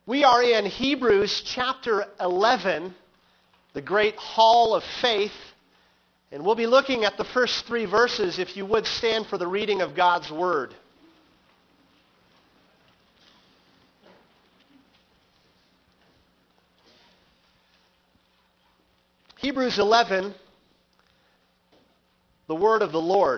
We are in Hebrews chapter 11, the great hall of faith, and we'll be looking at the first 3 verses. If you would stand for the reading of God's Word. Hebrews 11, the Word of the Lord.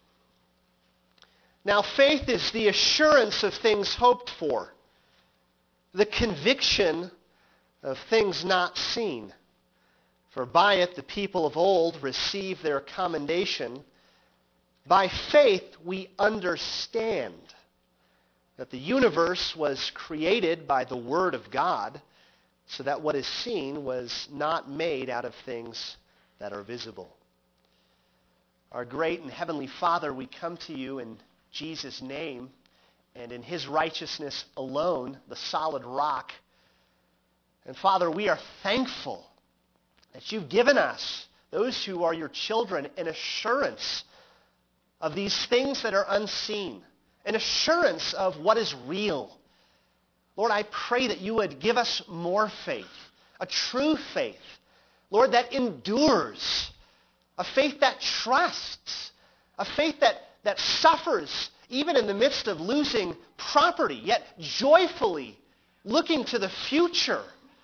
Now faith is the assurance of things hoped for, the conviction of things not seen. For by it the people of old received their commendation. By faith we understand that the universe was created by the Word of God, so that what is seen was not made out of things that are visible. Our great and heavenly Father, we come to you in Jesus' name, and in his righteousness alone, the solid rock. And Father, we are thankful that you've given us, those who are your children, an assurance of these things that are unseen, an assurance of what is real. Lord, I pray that you would give us more faith, a true faith, Lord, that endures, a faith that trusts, a faith that suffers even in the midst of losing property, yet joyfully looking to the future,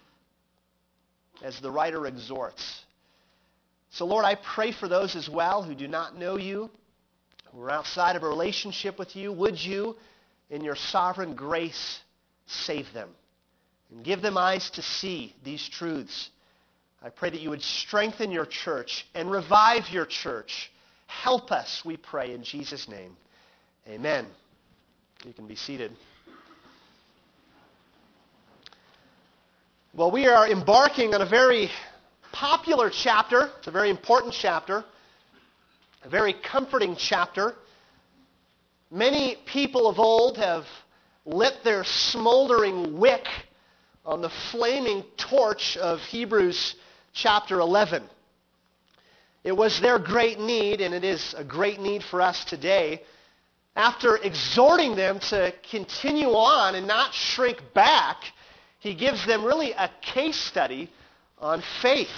as the writer exhorts. So Lord, I pray for those as well who do not know you, who are outside of a relationship with you. Would you, in your sovereign grace, save them and give them eyes to see these truths. I pray that you would strengthen your church and revive your church. Help us, we pray, in Jesus' name. Amen. You can be seated. Well, we are embarking on a very popular chapter. It's a very important chapter, a very comforting chapter. Many people of old have lit their smoldering wick on the flaming torch of Hebrews chapter 11. It was their great need, and it is a great need for us today. After exhorting them to continue on and not shrink back, he gives them really a case study on faith,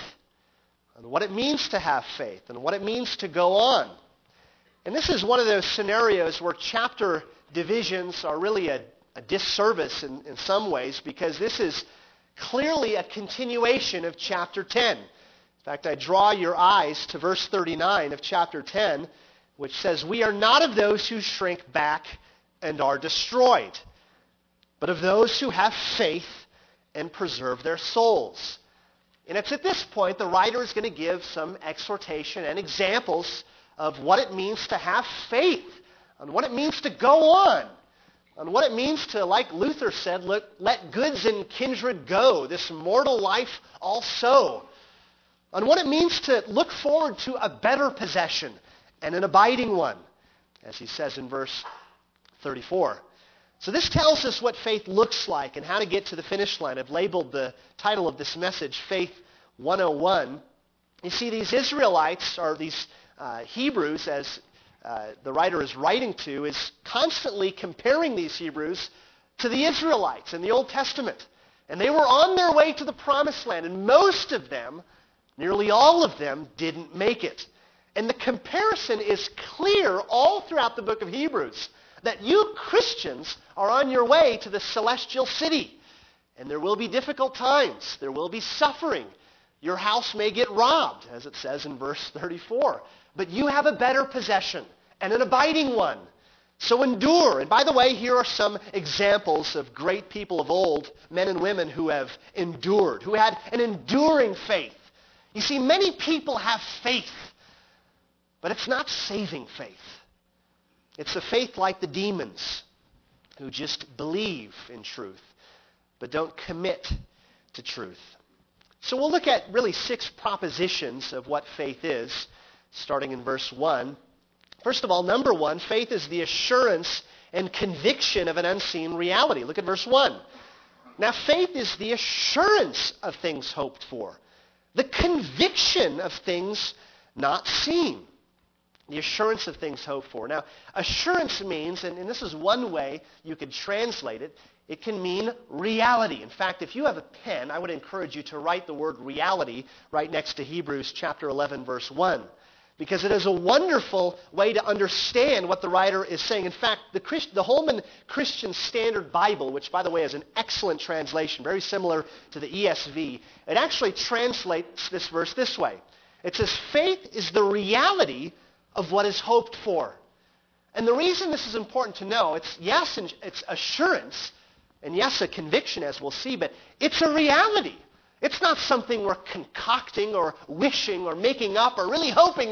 on what it means to have faith, and what it means to go on. And this is one of those scenarios where chapter divisions are really a disservice in some ways, because this is clearly a continuation of chapter 10. In fact, I draw your eyes to verse 39 of chapter 10, which says, "We are not of those who shrink back and are destroyed, but of those who have faith and preserve their souls." And it's at this point the writer is going to give some exhortation and examples of what it means to have faith, and what it means to go on, and what it means to, like Luther said, let goods and kindred go, this mortal life also, and what it means to look forward to a better possession and an abiding one, as he says in verse 34. So this tells us what faith looks like and how to get to the finish line. I've labeled the title of this message, Faith 101. You see, these Israelites, or these Hebrews, as the writer is writing to, is constantly comparing these Hebrews to the Israelites in the Old Testament. And they were on their way to the Promised Land, and most of them, nearly all of them, didn't make it. And the comparison is clear all throughout the book of Hebrews, that you Christians are on your way to the celestial city. And there will be difficult times. There will be suffering. Your house may get robbed, as it says in verse 34. But you have a better possession, and an abiding one. So endure. And by the way, here are some examples of great people of old, men and women who have endured, who had an enduring faith. You see, many people have faith, but it's not saving faith. It's a faith like the demons, who just believe in truth, but don't commit to truth. So we'll look at really 6 propositions of what faith is, starting in verse 1. First of all, number 1, faith is the assurance and conviction of an unseen reality. Look at verse 1. Now faith is the assurance of things hoped for, the conviction of things not seen. The assurance of things hoped for. Now, assurance means, and this is one way you could translate it, It can mean reality. In fact, if you have a pen, I would encourage you to write the word reality right next to Hebrews chapter 11, verse 1. Because it is a wonderful way to understand what the writer is saying. In fact, the Holman Christian Standard Bible, which, by the way, is an excellent translation, very similar to the ESV, it actually translates this verse this way. It says, faith is the reality of what is hoped for. And the reason this is important to know, it's assurance, and yes, a conviction, as we'll see, but it's a reality. It's not something we're concocting or wishing or making up or really hoping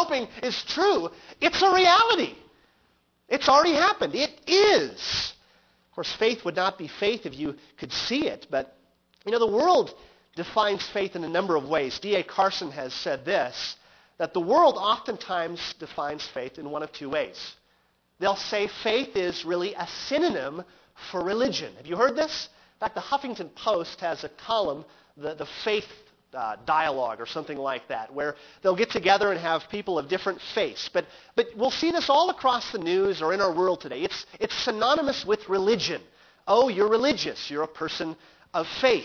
is true. It's a reality. It's already happened. It is. Of course, faith would not be faith if you could see it, but the world defines faith in a number of ways. D.A. Carson has said this, that the world oftentimes defines faith in one of two ways. They'll say faith is really a synonym for religion. Have you heard this? In fact, the Huffington Post has a column, the faith dialogue or something like that, where they'll get together and have people of different faiths. But we'll see this all across the news or in our world today. It's synonymous with religion. Oh, you're religious. You're a person of faith.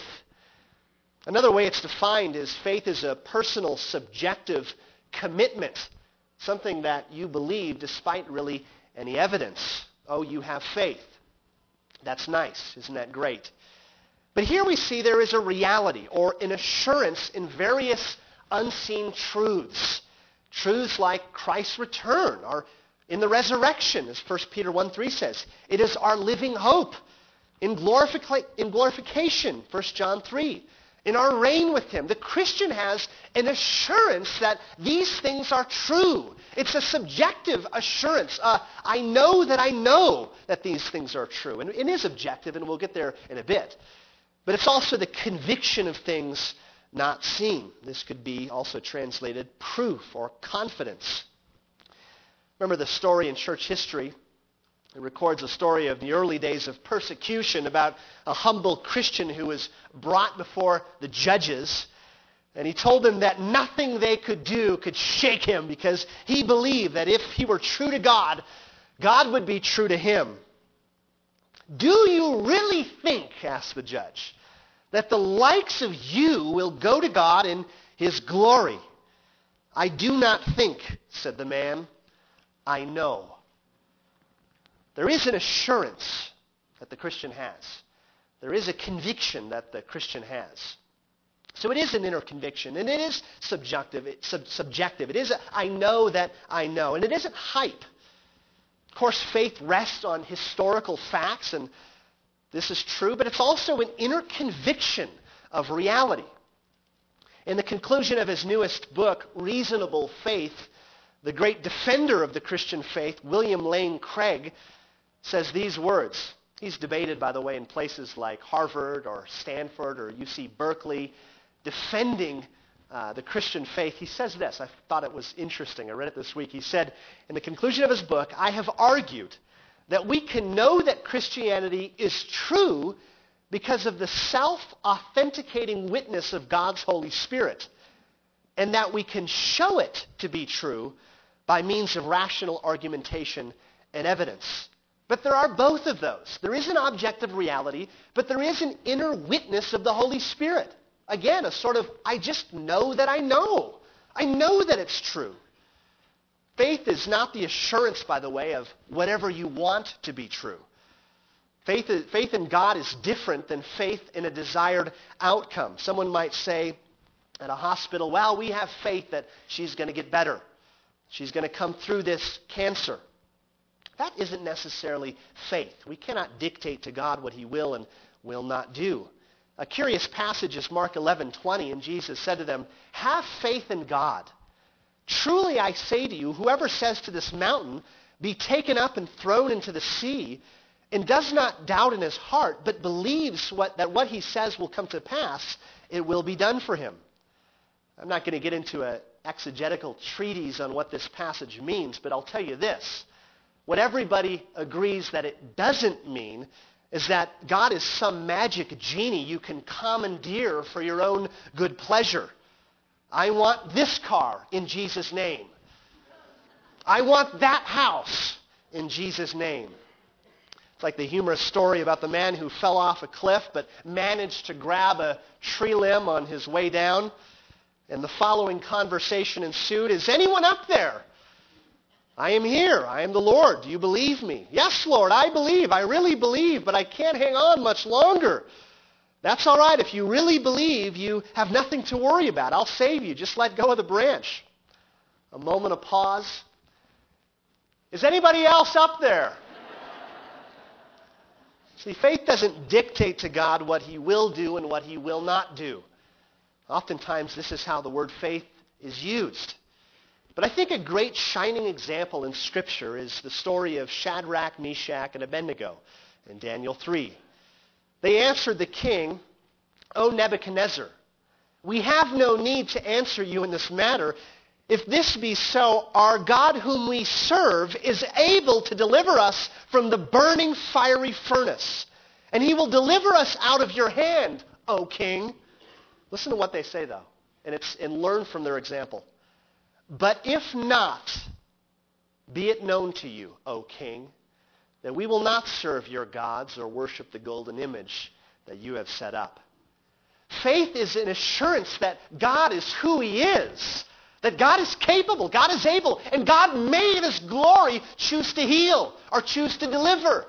Another way it's defined is faith is a personal, subjective commitment, something that you believe despite really any evidence. Oh, you have faith. That's nice. Isn't that great? But here we see there is a reality or an assurance in various unseen truths. Truths like Christ's return or in the resurrection, as 1 Peter 1:3 says. It is our living hope in glorification, 1 John 3. In our reign with him. The Christian has an assurance that these things are true. It's a subjective assurance. I know that these things are true. And it is objective, and we'll get there in a bit. But it's also the conviction of things not seen. This could be also translated proof or confidence. Remember the story in church history? It records a story of the early days of persecution about a humble Christian who was brought before the judges. And he told them that nothing they could do could shake him because he believed that if he were true to God, God would be true to him. Do you really think, asked the judge, that the likes of you will go to God in his glory? I do not think, said the man. I know. There is an assurance that the Christian has. There is a conviction that the Christian has. So it is an inner conviction, and it is subjective. It is I know that I know, and it isn't hype. Of course, faith rests on historical facts, and this is true, but it's also an inner conviction of reality. In the conclusion of his newest book, Reasonable Faith, the great defender of the Christian faith, William Lane Craig, says these words. He's debated, by the way, in places like Harvard or Stanford or UC Berkeley, defending the Christian faith. He says this. I thought it was interesting. I read it this week. He said, in the conclusion of his book, I have argued that we can know that Christianity is true because of the self-authenticating witness of God's Holy Spirit, and that we can show it to be true by means of rational argumentation and evidence. But there are both of those. There is an objective reality, but there is an inner witness of the Holy Spirit. Again, a sort of, I just know that I know. I know that it's true. Faith is not the assurance, by the way, of whatever you want to be true. Faith in God is different than faith in a desired outcome. Someone might say at a hospital, well, we have faith that she's going to get better. She's going to come through this cancer. That isn't necessarily faith. We cannot dictate to God what he will and will not do. A curious passage is Mark 11:20, and Jesus said to them, have faith in God. Truly I say to you, whoever says to this mountain, be taken up and thrown into the sea, and does not doubt in his heart, but believes that what he says will come to pass, it will be done for him. I'm not going to get into an exegetical treatise on what this passage means, but I'll tell you this. What everybody agrees that it doesn't mean is that God is some magic genie you can commandeer for your own good pleasure. I want this car in Jesus' name. I want that house in Jesus' name. It's like the humorous story about the man who fell off a cliff but managed to grab a tree limb on his way down. And the following conversation ensued. Is anyone up there? I am here. I am the Lord. Do you believe me? Yes, Lord, I believe. I really believe, but I can't hang on much longer. That's all right. If you really believe, you have nothing to worry about. I'll save you. Just let go of the branch. A moment of pause. Is anybody else up there? See, faith doesn't dictate to God what he will do and what he will not do. Oftentimes, this is how the word faith is used. But I think a great shining example in Scripture is the story of Shadrach, Meshach, and Abednego in Daniel 3. They answered the king, O Nebuchadnezzar, we have no need to answer you in this matter. If this be so, our God whom we serve is able to deliver us from the burning fiery furnace, and he will deliver us out of your hand, O king. Listen to what they say, though, and learn from their example. But if not, be it known to you, O king, that we will not serve your gods or worship the golden image that you have set up. Faith is an assurance that God is who he is, that God is capable, God is able, and God may in his glory choose to heal or choose to deliver.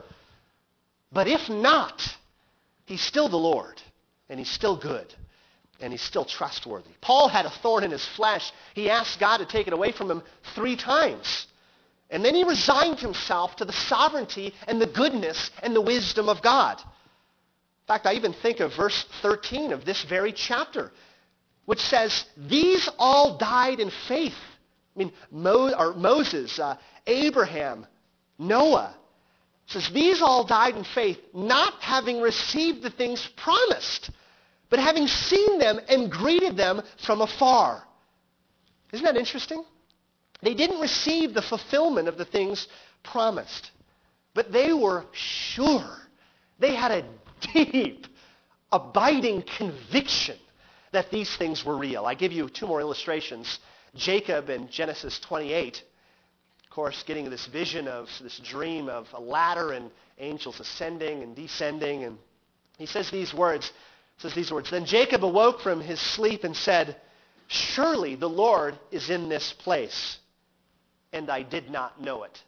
But if not, he's still the Lord, and he's still good, and he's still trustworthy. Paul had a thorn in his flesh. He asked God to take it away from him 3 times. And then he resigned himself to the sovereignty and the goodness and the wisdom of God. In fact, I even think of verse 13 of this very chapter, which says, these all died in faith. I mean, Moses, Abraham, Noah. It says, these all died in faith, not having received the things promised, but having seen them and greeted them from afar. Isn't that interesting? They didn't receive the fulfillment of the things promised, but they were sure. They had a deep, abiding conviction that these things were real. I give you 2 more illustrations. Jacob in Genesis 28, of course, getting this vision of this dream of a ladder and angels ascending and descending, and he says these words. Then Jacob awoke from his sleep and said, surely the Lord is in this place, and I did not know it.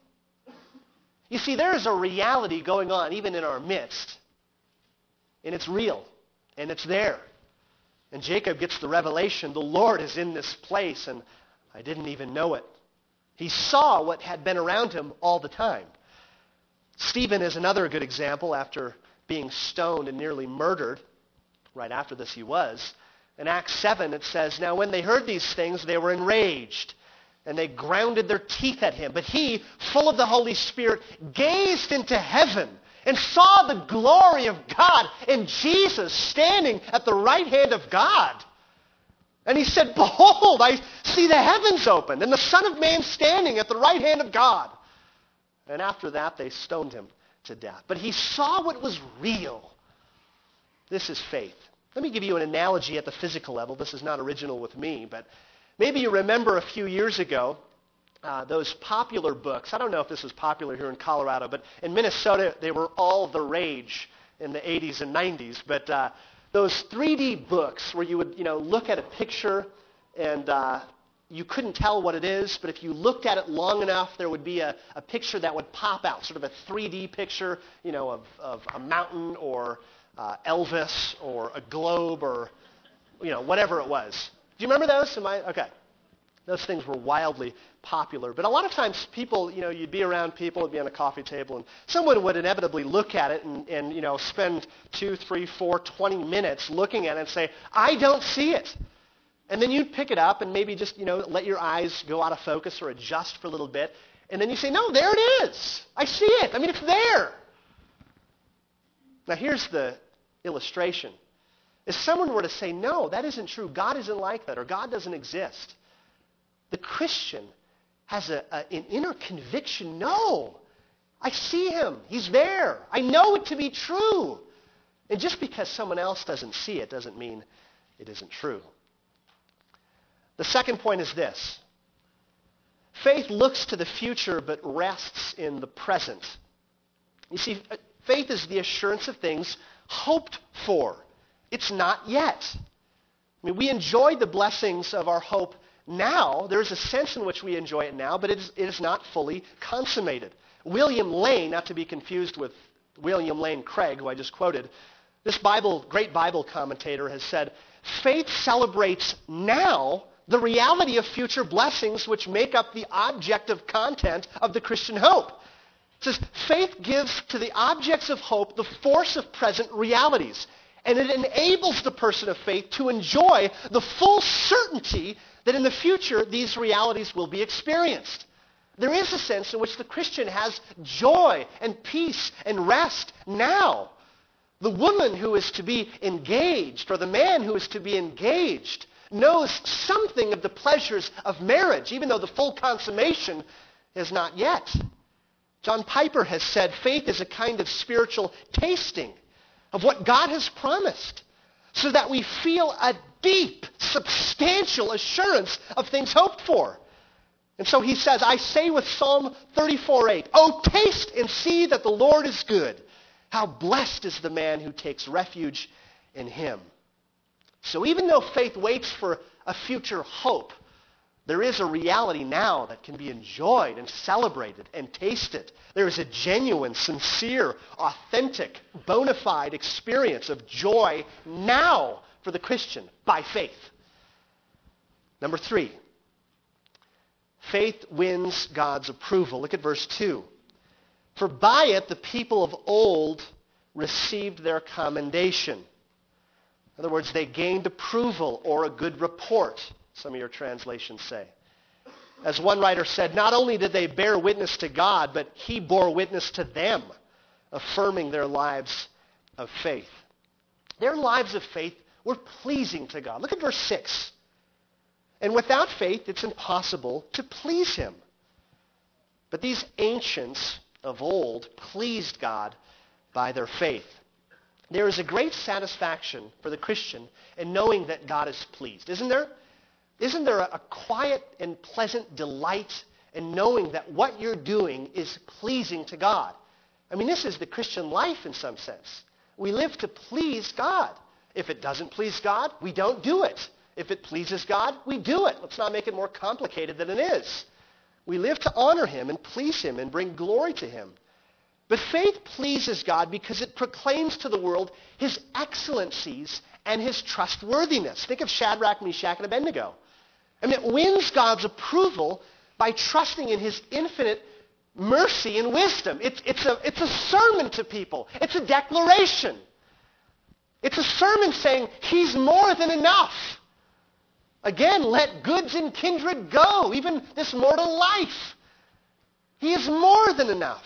You see, there is a reality going on even in our midst, and it's real, and it's there. And Jacob gets the revelation, the Lord is in this place, and I didn't even know it. He saw what had been around him all the time. Stephen is another good example. After being stoned and nearly murdered, right after this he was. In Acts 7 it says, now when they heard these things, they were enraged, and they grounded their teeth at him. But he, full of the Holy Spirit, gazed into heaven and saw the glory of God and Jesus standing at the right hand of God. And he said, behold, I see the heavens opened and the Son of Man standing at the right hand of God. And after that, they stoned him to death. But he saw what was real. This is faith. Let me give you an analogy at the physical level. This is not original with me, but maybe you remember a few years ago, those popular books. I don't know if this was popular here in Colorado, but in Minnesota, they were all the rage in the 80s and 90s. But those 3D books where you would, look at a picture and you couldn't tell what it is, but if you looked at it long enough, there would be a picture that would pop out, sort of a 3D picture, of a mountain or Elvis or a globe or, whatever it was. Do you remember those? Okay. Those things were wildly popular. But a lot of times people, you'd be around people, it'd be on a coffee table, and someone would inevitably look at it and spend 2, 3, 4, 20 minutes looking at it and say, I don't see it. And then you'd pick it up and maybe just, let your eyes go out of focus or adjust for a little bit. And then you say, no, there it is. I see it. I mean, it's there. Now here's the illustration. If someone were to say, no, that isn't true, God isn't like that, or God doesn't exist, the Christian has an inner conviction, no, I see him. He's there. I know it to be true. And just because someone else doesn't see it doesn't mean it isn't true. The second point is this. Faith looks to the future but rests in the present. You see, Faith is the assurance of things hoped for. It's not yet. I mean, we enjoy the blessings of our hope now. There is a sense in which we enjoy it now, but it is not fully consummated. William Lane, not to be confused with William Lane Craig, who I just quoted, this great Bible commentator has said, faith celebrates now the reality of future blessings which make up the objective content of the Christian hope. It says, faith gives to the objects of hope the force of present realities, and it enables the person of faith to enjoy the full certainty that in the future these realities will be experienced. There is a sense in which the Christian has joy and peace and rest now. The woman who is to be engaged, or the man who is to be engaged, knows something of the pleasures of marriage, even though the full consummation is not yet. John Piper has said faith is a kind of spiritual tasting of what God has promised, so that we feel a deep, substantial assurance of things hoped for. And so he says, I say with Psalm 34:8, "Oh, taste and see that the Lord is good. How blessed is the man who takes refuge in him." So even though faith waits for a future hope, there is a reality now that can be enjoyed and celebrated and tasted. There is a genuine, sincere, authentic, bona fide experience of joy now for the Christian by faith. Number 3, faith wins God's approval. Look at verse 2. For by it the people of old received their commendation. In other words, they gained approval or a good report, some of your translations say. As one writer said, not only did they bear witness to God, but he bore witness to them, affirming their lives of faith. Their lives of faith were pleasing to God. Look at verse 6. And without faith, it's impossible to please him. But these ancients of old pleased God by their faith. There is a great satisfaction for the Christian in knowing that God is pleased, isn't there? Isn't there a quiet and pleasant delight in knowing that what you're doing is pleasing to God? I mean, this is the Christian life in some sense. We live to please God. If it doesn't please God, we don't do it. If it pleases God, we do it. Let's not make it more complicated than it is. We live to honor him and please him and bring glory to him. But faith pleases God because it proclaims to the world his excellencies and his trustworthiness. Think of Shadrach, Meshach, and Abednego. I mean, it wins God's approval by trusting in his infinite mercy and wisdom. It's a sermon to people. It's a declaration. It's a sermon saying he's more than enough. Again, let goods and kindred go, even this mortal life. He is more than enough.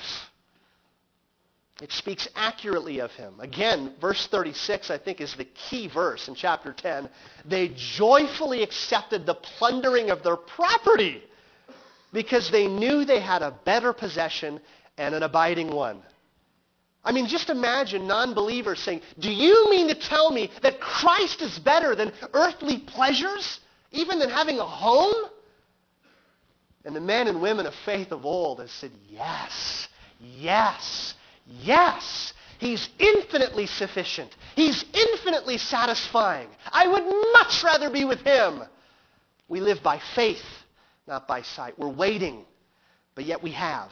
It speaks accurately of him. Again, verse 36, I think, is the key verse in chapter 10. They joyfully accepted the plundering of their property because they knew they had a better possession and an abiding one. I mean, just imagine non-believers saying, do you mean to tell me that Christ is better than earthly pleasures, even than having a home? And the men and women of faith of old have said, yes, yes, yes. He's infinitely sufficient. He's infinitely satisfying. I would much rather be with him. We live by faith, not by sight. We're waiting, but yet we have.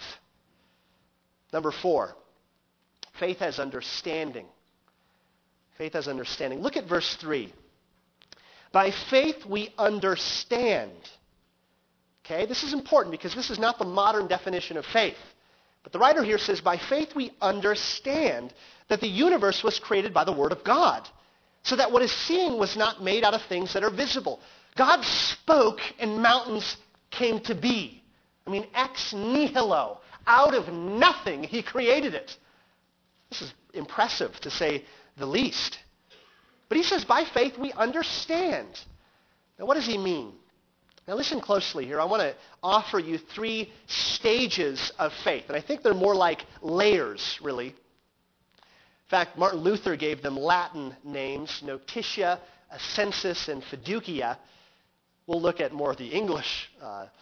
Number 4. Faith has understanding. Faith has understanding. Look at verse 3. By faith we understand. Okay, this is important because this is not the modern definition of faith. But the writer here says, by faith we understand that the universe was created by the Word of God, so that what is seen was not made out of things that are visible. God spoke and mountains came to be. I mean, ex nihilo. Out of nothing, he created it. This is impressive, to say the least. But he says, by faith we understand. Now, what does he mean? Now, listen closely here. I want to offer you 3 stages of faith. And I think they're more like layers, really. In fact, Martin Luther gave them Latin names, Notitia, Ascensus, and Fiducia. We'll look at more of the English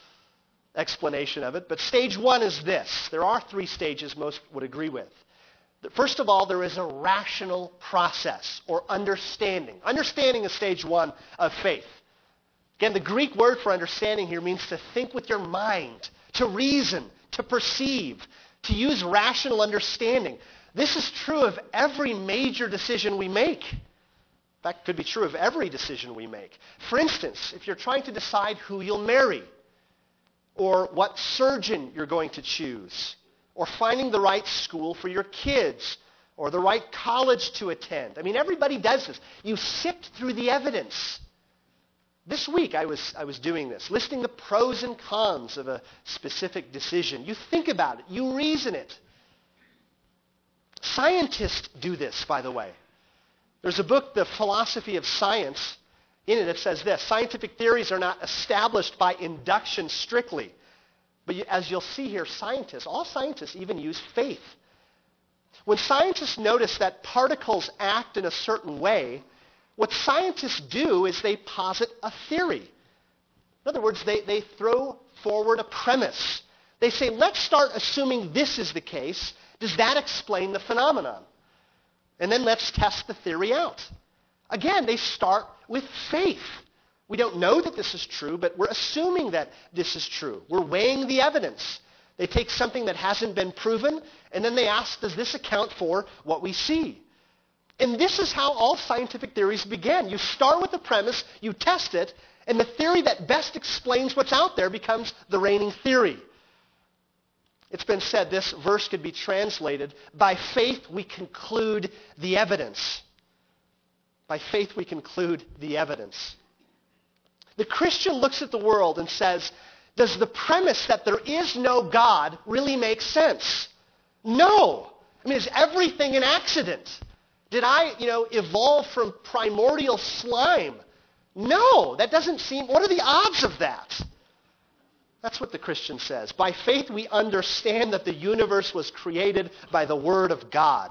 explanation of it. But stage 1 is this. There are 3 stages most would agree with. First of all, there is a rational process or understanding. Understanding is stage one of faith. Again, the Greek word for understanding here means to think with your mind, to reason, to perceive, to use rational understanding. This is true of every major decision we make. In fact, it could be true of every decision we make. For instance, if you're trying to decide who you'll marry, or what surgeon you're going to choose, or finding the right school for your kids, or the right college to attend. I mean, everybody does this. You sift through the evidence. This week I was doing this, listing the pros and cons of a specific decision. You think about it. You reason it. Scientists do this, by the way. There's a book, The Philosophy of Science. In it says this: scientific theories are not established by induction strictly. But as you'll see here, all scientists even use faith. When scientists notice that particles act in a certain way, what scientists do is they posit a theory. In other words, they throw forward a premise. They say, let's start assuming this is the case. Does that explain the phenomenon? And then let's test the theory out. Again, they start with faith. We don't know that this is true, but we're assuming that this is true. We're weighing the evidence. They take something that hasn't been proven, and then they ask, does this account for what we see? And this is how all scientific theories begin. You start with the premise, you test it, and the theory that best explains what's out there becomes the reigning theory. It's been said this verse could be translated, by faith we conclude the evidence. By faith we conclude the evidence. The Christian looks at the world and says, does the premise that there is no God really make sense? No. I mean, is everything an accident? Did I, evolve from primordial slime? No, that doesn't seem, what are the odds of that? That's what the Christian says. By faith we understand that the universe was created by the Word of God.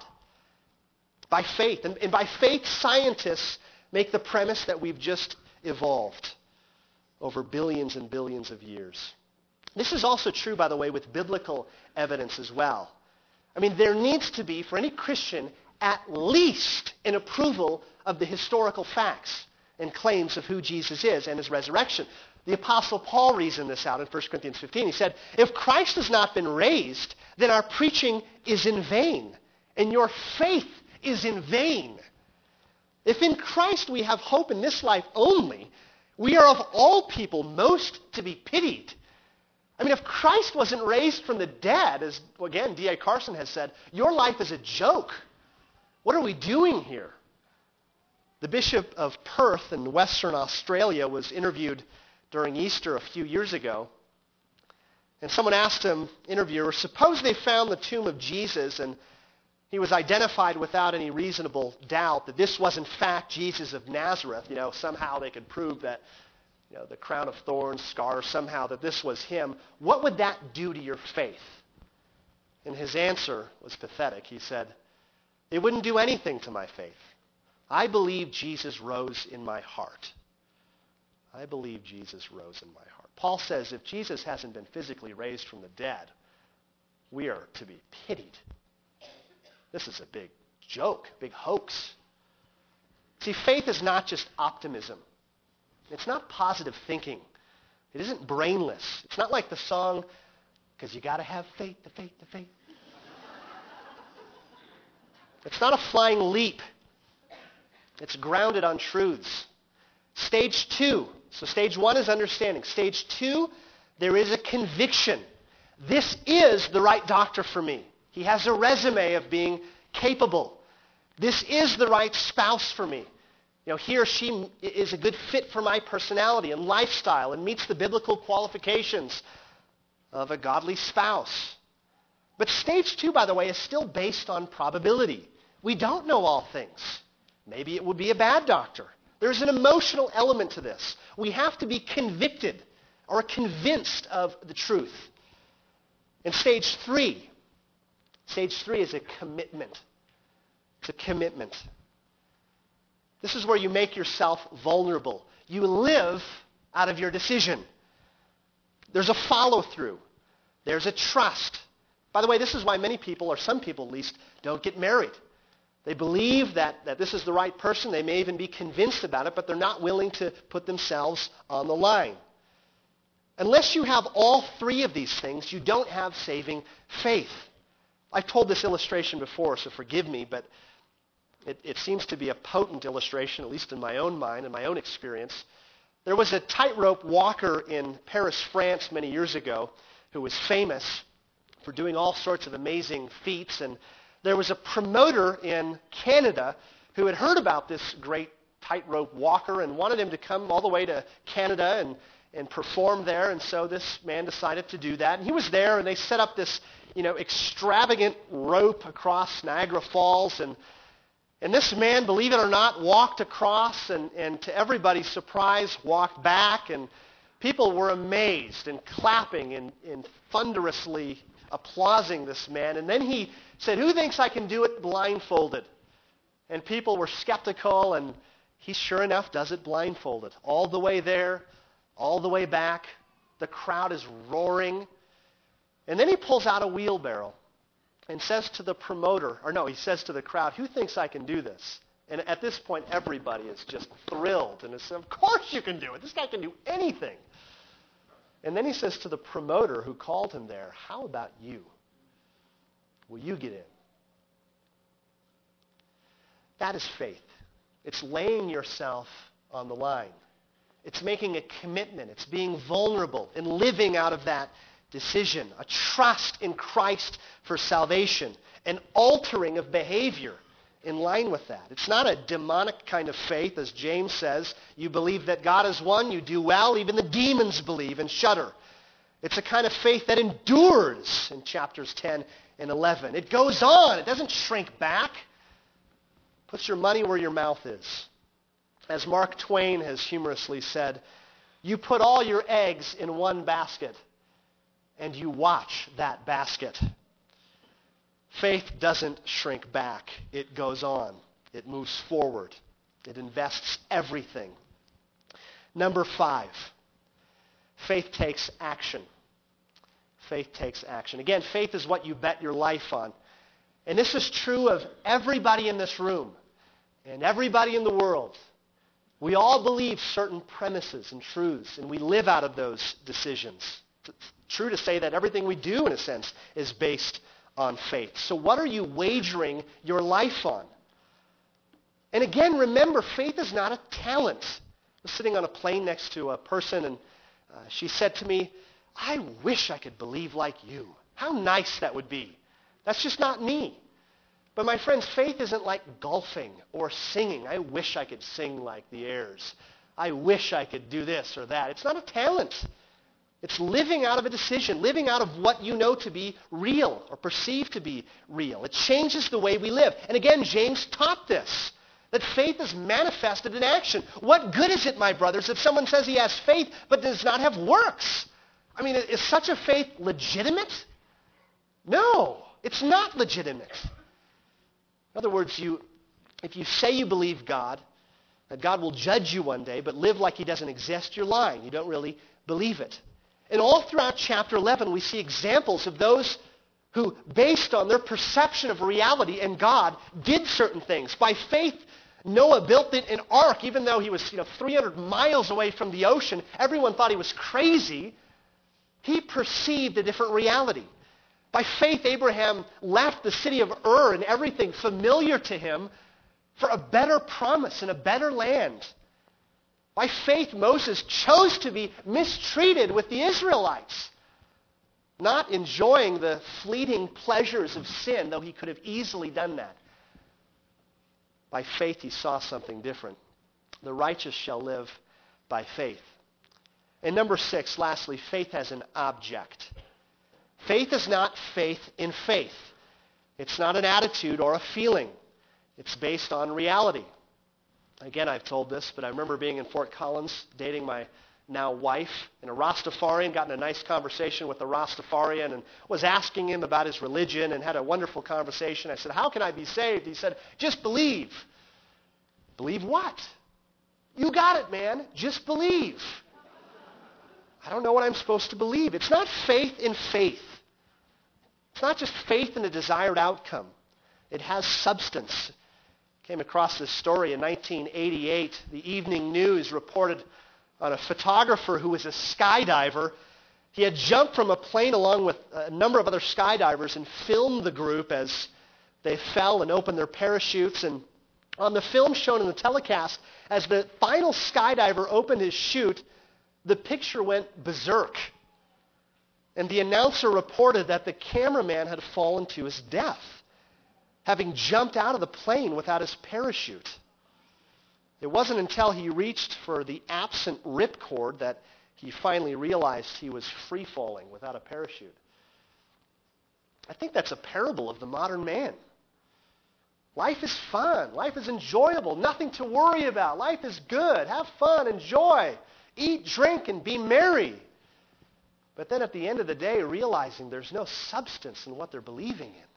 By faith. And by faith, scientists make the premise that we've just evolved over billions and billions of years. This is also true, by the way, with biblical evidence as well. I mean, there needs to be, for any Christian, at least an approval of the historical facts and claims of who Jesus is and his resurrection. The Apostle Paul reasoned this out in 1 Corinthians 15. He said, if Christ has not been raised, then our preaching is in vain, and your faith is in vain. If in Christ we have hope in this life only, we are of all people most to be pitied. I mean, if Christ wasn't raised from the dead, as, again, D.A. Carson has said, your life is a joke. What are we doing here? The Bishop of Perth in Western Australia was interviewed during Easter a few years ago. And someone asked him, interviewer, suppose they found the tomb of Jesus and he was identified without any reasonable doubt that this was in fact Jesus of Nazareth. Somehow they could prove that, the crown of thorns, scar, somehow that this was him. What would that do to your faith? And his answer was pathetic. He said, it wouldn't do anything to my faith. I believe Jesus rose in my heart. I believe Jesus rose in my heart. Paul says if Jesus hasn't been physically raised from the dead, we are to be pitied. This is a big joke, big hoax. See, faith is not just optimism. It's not positive thinking. It isn't brainless. It's not like the song, because you got to have faith, the faith, the faith. It's not a flying leap. It's grounded on truths. Stage 2. So stage 1 is understanding. Stage 2, there is a conviction. This is the right doctor for me. He has a resume of being capable. This is the right spouse for me. He or she is a good fit for my personality and lifestyle and meets the biblical qualifications of a godly spouse. But stage 2, by the way, is still based on probability. We don't know all things. Maybe it would be a bad doctor. There's an emotional element to this. We have to be convicted or convinced of the truth. And stage 3 is a commitment. It's a commitment. This is where you make yourself vulnerable. You live out of your decision. There's a follow-through. There's a trust. By the way, this is why many people, or some people at least, don't get married. They believe that this is the right person. They may even be convinced about it, but they're not willing to put themselves on the line. Unless you have all three of these things, you don't have saving faith. I've told this illustration before, so forgive me, but it seems to be a potent illustration, at least in my own mind and my own experience. There was a tightrope walker in Paris, France many years ago who was famous for doing all sorts of amazing feats, and there was a promoter in Canada who had heard about this great tightrope walker and wanted him to come all the way to Canada and perform there. And so this man decided to do that. And he was there, and they set up this, extravagant rope across Niagara Falls. And this man, believe it or not, walked across and to everybody's surprise, walked back. And people were amazed and clapping and thunderously applauding this man. And then he said, "Who thinks I can do it blindfolded?" And people were skeptical, and he sure enough does it blindfolded. All the way there, all the way back. The crowd is roaring. And then he pulls out a wheelbarrow and says to the promoter, he says to the crowd, "Who thinks I can do this?" And at this point, everybody is just thrilled. And it's, "Of course you can do it. This guy can do anything." And then he says to the promoter who called him there, "How about you? Will you get in?" That is faith. It's laying yourself on the line. It's making a commitment. It's being vulnerable and living out of that decision. A trust in Christ for salvation. An altering of behavior in line with that. It's not a demonic kind of faith, as James says. You believe that God is one, you do well. Even the demons believe and shudder. It's a kind of faith that endures in chapters 10 and 11. It goes on. It doesn't shrink back. Puts your money where your mouth is. As Mark Twain has humorously said, you put all your eggs in one basket and you watch that basket. Faith doesn't shrink back. It goes on. It moves forward. It invests everything. Number 5, faith takes action. Faith takes action. Again, faith is what you bet your life on. And this is true of everybody in this room and everybody in the world. We all believe certain premises and truths, and we live out of those decisions. It's true to say that everything we do, in a sense, is based on faith. So what are you wagering your life on? And again, remember, faith is not a talent. I was sitting on a plane next to a person, and she said to me, "I wish I could believe like you. How nice that would be." That's just not me. But my friends, faith isn't like golfing or singing. I wish I could sing like the Airs. I wish I could do this or that. It's not a talent. It's living out of a decision, living out of what you know to be real or perceived to be real. It changes the way we live. And again, James taught this, that faith is manifested in action. What good is it, my brothers, if someone says he has faith but does not have works? I mean, is such a faith legitimate? No, it's not legitimate. In other words, if you say you believe God, that God will judge you one day, but live like he doesn't exist, you're lying. You don't really believe it. And all throughout chapter 11, we see examples of those who, based on their perception of reality and God, did certain things. By faith, Noah built an ark, even though he was 300 miles away from the ocean. Everyone thought he was crazy. He perceived a different reality. By faith, Abraham left the city of Ur and everything familiar to him for a better promise and a better land. By faith, Moses chose to be mistreated with the Israelites, not enjoying the fleeting pleasures of sin, though he could have easily done that. By faith, he saw something different. The righteous shall live by faith. And number 6, lastly, faith has an object. Faith is not faith in faith. It's not an attitude or a feeling. It's based on reality. Again, I've told this, but I remember being in Fort Collins, dating my now wife, and a Rastafarian, got in a nice conversation with the Rastafarian and was asking him about his religion and had a wonderful conversation. I said, "How can I be saved?" He said, "Just believe." Believe what? You got it, man. Just believe. I don't know what I'm supposed to believe. It's not faith in faith. It's not just faith in a desired outcome. It has substance. Came across this story in 1988. The Evening News reported on a photographer who was a skydiver. He had jumped from a plane along with a number of other skydivers and filmed the group as they fell and opened their parachutes. And on the film shown in the telecast, as the final skydiver opened his chute, the picture went berserk. And the announcer reported that the cameraman had fallen to his death, having jumped out of the plane without his parachute. It wasn't until he reached for the absent ripcord that he finally realized he was free-falling without a parachute. I think that's a parable of the modern man. Life is fun. Life is enjoyable. Nothing to worry about. Life is good. Have fun. Enjoy. Eat, drink, and be merry. But then at the end of the day, realizing there's no substance in what they're believing in.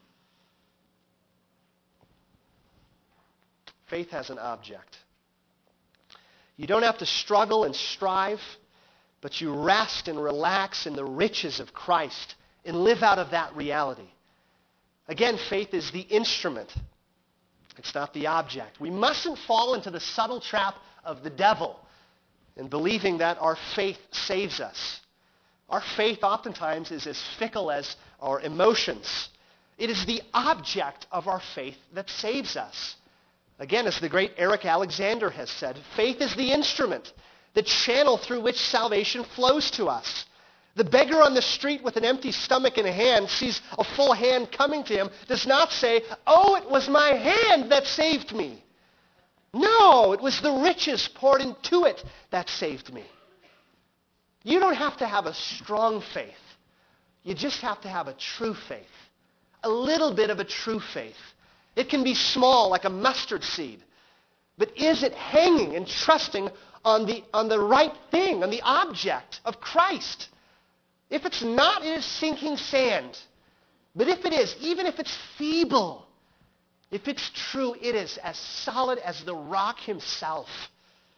Faith has an object. You don't have to struggle and strive, but you rest and relax in the riches of Christ and live out of that reality. Again, faith is the instrument. It's not the object. We mustn't fall into the subtle trap of the devil in believing that our faith saves us. Our faith oftentimes is as fickle as our emotions. It is the object of our faith that saves us. Again, as the great Eric Alexander has said, faith is the instrument, the channel through which salvation flows to us. The beggar on the street with an empty stomach and a hand sees a full hand coming to him, does not say, "Oh, it was my hand that saved me." No, it was the riches poured into it that saved me. You don't have to have a strong faith. You just have to have a true faith. A little bit of a true faith. It can be small, like a mustard seed. But is it hanging and trusting on the right thing, on the object of Christ? If it's not, it is sinking sand. But if it is, even if it's feeble, if it's true, it is as solid as the rock himself.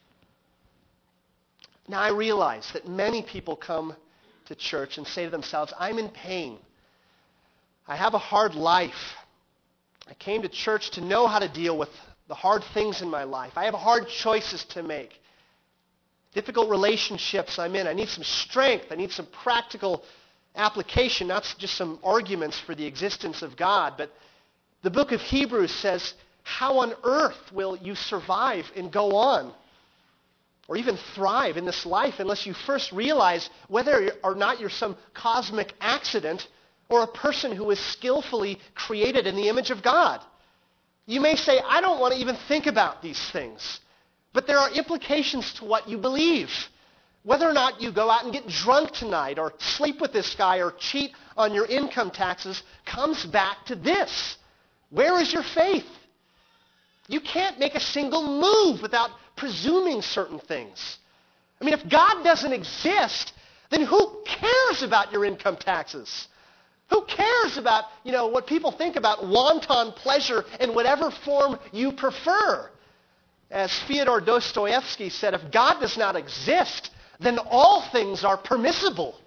Now I realize that many people come to church and say to themselves, "I'm in pain. I have a hard life. I came to church to know how to deal with the hard things in my life. I have hard choices to make. Difficult relationships I'm in. I need some strength. I need some practical application, not just some arguments for the existence of God." But the book of Hebrews says, how on earth will you survive and go on, or even thrive in this life, unless you first realize whether or not you're some cosmic accident or a person who is skillfully created in the image of God? You may say, "I don't want to even think about these things." But there are implications to what you believe. Whether or not you go out and get drunk tonight or sleep with this guy or cheat on your income taxes comes back to this. Where is your faith? You can't make a single move without presuming certain things. I mean, if God doesn't exist, then who cares about your income taxes? Who cares about, what people think about wanton pleasure in whatever form you prefer? As Fyodor Dostoevsky said, if God does not exist, then all things are permissible.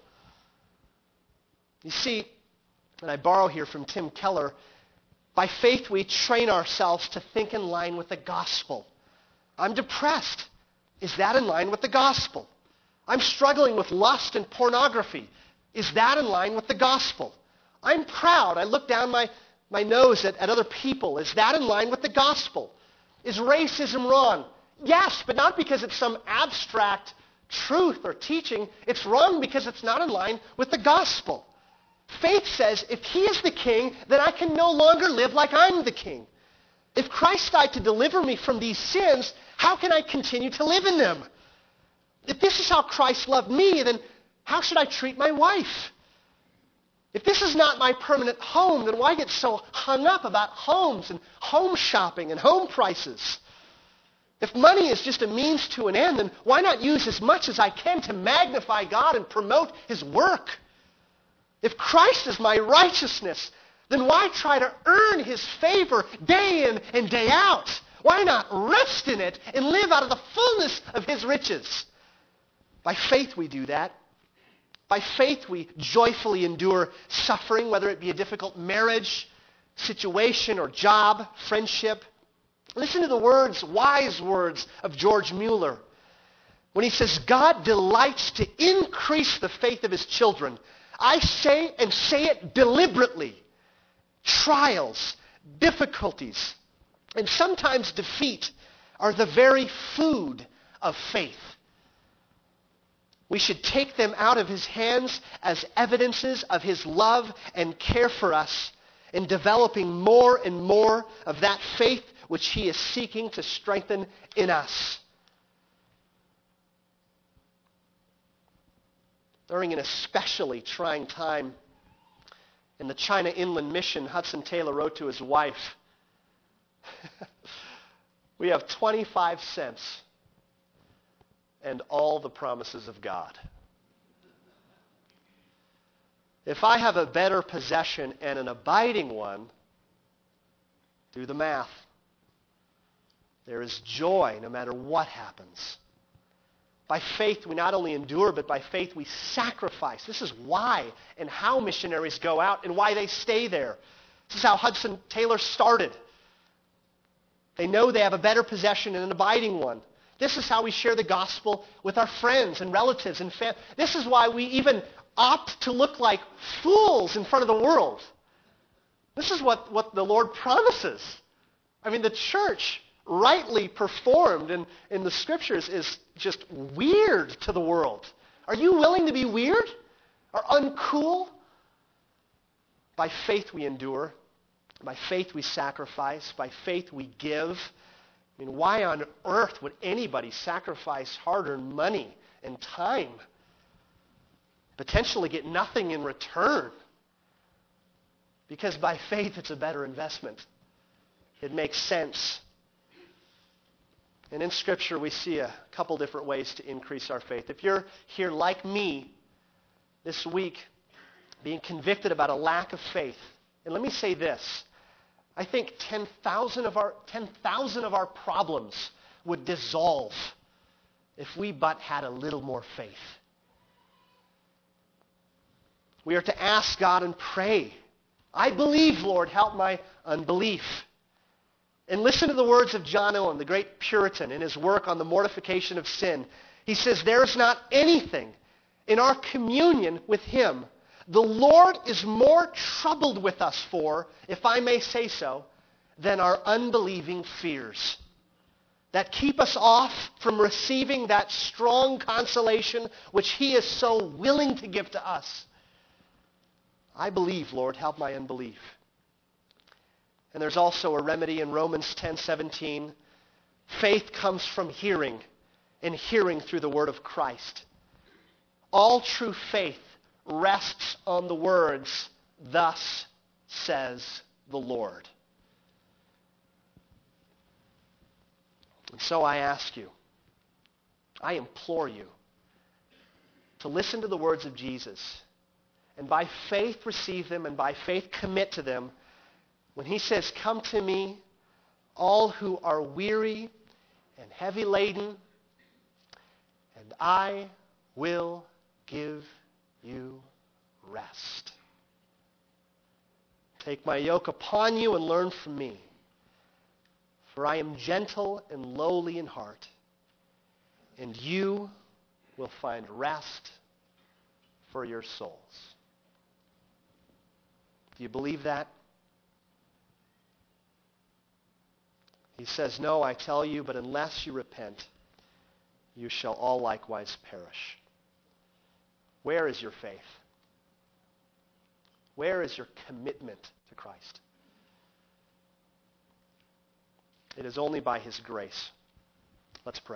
You see, and I borrow here from Tim Keller, by faith we train ourselves to think in line with the gospel. I'm depressed. Is that in line with the gospel? I'm struggling with lust and pornography. Is that in line with the gospel? I'm proud. I look down my nose at other people. Is that in line with the gospel? Is racism wrong? Yes, but not because it's some abstract truth or teaching. It's wrong because it's not in line with the gospel. Faith says, if he is the king, then I can no longer live like I'm the king. If Christ died to deliver me from these sins, how can I continue to live in them? If this is how Christ loved me, then how should I treat my wife? If this is not my permanent home, then why get so hung up about homes and home shopping and home prices? If money is just a means to an end, then why not use as much as I can to magnify God and promote his work? If Christ is my righteousness, then why try to earn his favor day in and day out? Why not rest in it and live out of the fullness of his riches? By faith we do that. By faith, we joyfully endure suffering, whether it be a difficult marriage, situation, or job, friendship. Listen to the words, wise words of George Mueller when he says, God delights to increase the faith of his children. I say, and say it deliberately, trials, difficulties, and sometimes defeat are the very food of faith. We should take them out of his hands as evidences of his love and care for us in developing more and more of that faith which he is seeking to strengthen in us. During an especially trying time in the China Inland Mission, Hudson Taylor wrote to his wife, we have 25 cents and all the promises of God. If I have a better possession and an abiding one, do the math. There is joy no matter what happens. By faith, we not only endure, but by faith we sacrifice. This is why and how missionaries go out and why they stay there. This is how Hudson Taylor started. They know they have a better possession and an abiding one. This is how we share the gospel with our friends and relatives and family. This is why we even opt to look like fools in front of the world. This is what the Lord promises. I mean, the church, rightly performed in the scriptures, is just weird to the world. Are you willing to be weird or uncool? By faith we endure. By faith we sacrifice. By faith we give. I mean, why on earth would anybody sacrifice hard-earned money and time, potentially get nothing in return? Because by faith it's a better investment. It makes sense. And in Scripture we see a couple different ways to increase our faith. If you're here like me this week being convicted about a lack of faith, and let me say this, I think 10,000 of our problems would dissolve if we but had a little more faith. We are to ask God and pray. I believe, Lord, help my unbelief. And listen to the words of John Owen, the great Puritan, in his work on the mortification of sin. He says, there is not anything in our communion with him the Lord is more troubled with us for, if I may say so, than our unbelieving fears that keep us off from receiving that strong consolation which he is so willing to give to us. I believe, Lord, help my unbelief. And there's also a remedy in Romans 10:17. Faith comes from hearing, and hearing through the word of Christ. All true faith rests on the words, thus says the Lord. And so I ask you, I implore you to listen to the words of Jesus and by faith receive them and by faith commit to them when he says, come to me, all who are weary and heavy laden, and I will give you rest. Take my yoke upon you and learn from me, for I am gentle and lowly in heart, and you will find rest for your souls. Do you believe that? He says, no, I tell you, but unless you repent, you shall all likewise perish. Where is your faith? Where is your commitment to Christ? It is only by his grace. Let's pray.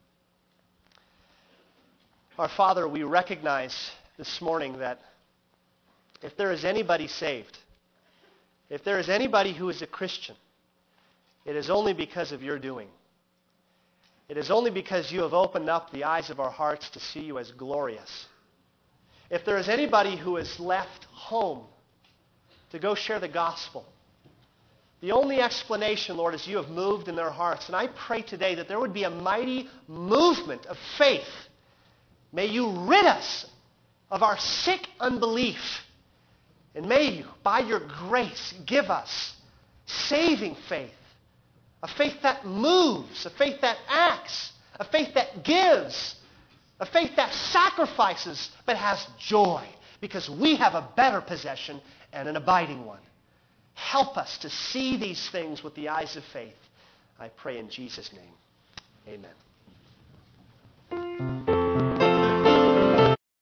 Our Father, we recognize this morning that if there is anybody saved, if there is anybody who is a Christian, it is only because of your doing. It is only because you have opened up the eyes of our hearts to see you as glorious. If there is anybody who has left home to go share the gospel, the only explanation, Lord, is you have moved in their hearts. And I pray today that there would be a mighty movement of faith. May you rid us of our sick unbelief. And may you, by your grace, give us saving faith, a faith that moves, a faith that acts, a faith that gives, a faith that sacrifices but has joy, because we have a better possession and an abiding one. Help us to see these things with the eyes of faith. I pray in Jesus' name. Amen.